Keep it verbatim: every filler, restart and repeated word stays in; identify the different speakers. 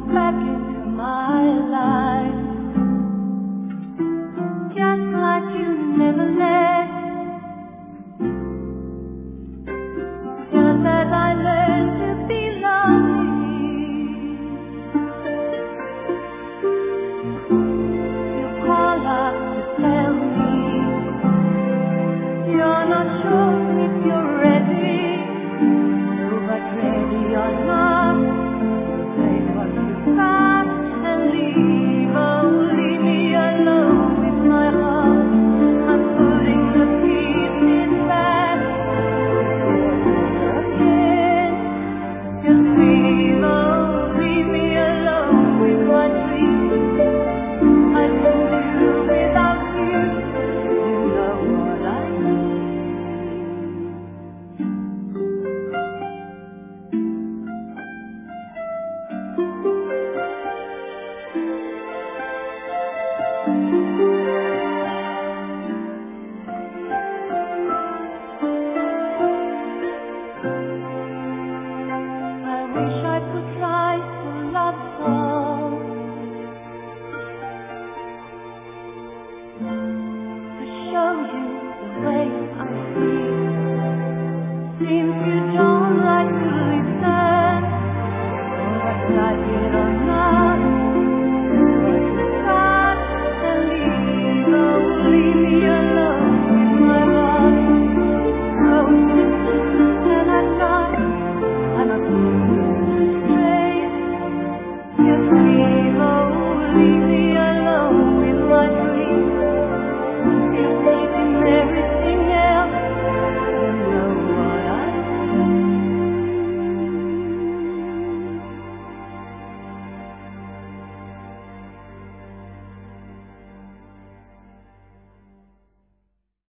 Speaker 1: back into my life, just like you never left. Just as I learned to be lonely, you call up to tell me you're not sure if you're ready. So but ready or not, take what you got and leave. Oh, leave me alone with my heart. I'm putting the pieces back again. Just leave, oh, leave me alone with my dreams. I couldn't do without you. You know what I mean. I wish I could write a love song to show you the way I feel. Seems you don't like to listen, but I get